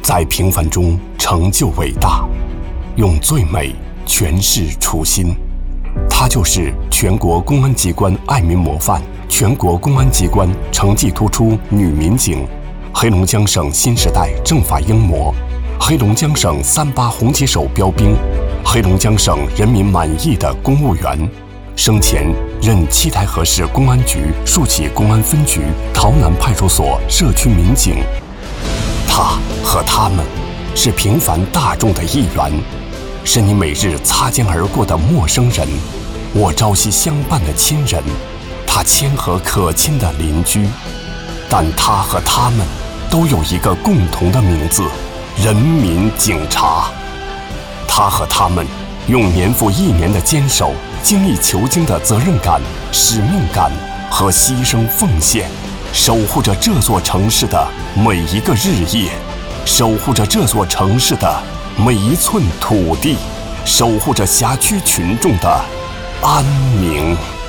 在平凡中成就伟大，用最美诠释初心。她就是全国公安机关爱民模范、全国公安机关成绩突出女民警，黑龙江省新时代政法英模，黑龙江省38红旗手标兵，黑龙江省人民满意的公务员。生前任七台河市公安局树启公安分局桃南派出所社区民警。他和他们是平凡大众的一员，是你每日擦肩而过的陌生人，我朝夕相伴的亲人，他谦和可亲的邻居。但他和他们都有一个共同的名字：人民警察。他和他们用年复一年的坚守、精益求精的责任感、使命感和牺牲奉献，守护着这座城市的每一个日夜，守护着这座城市的每一寸土地，守护着辖区群众的安宁。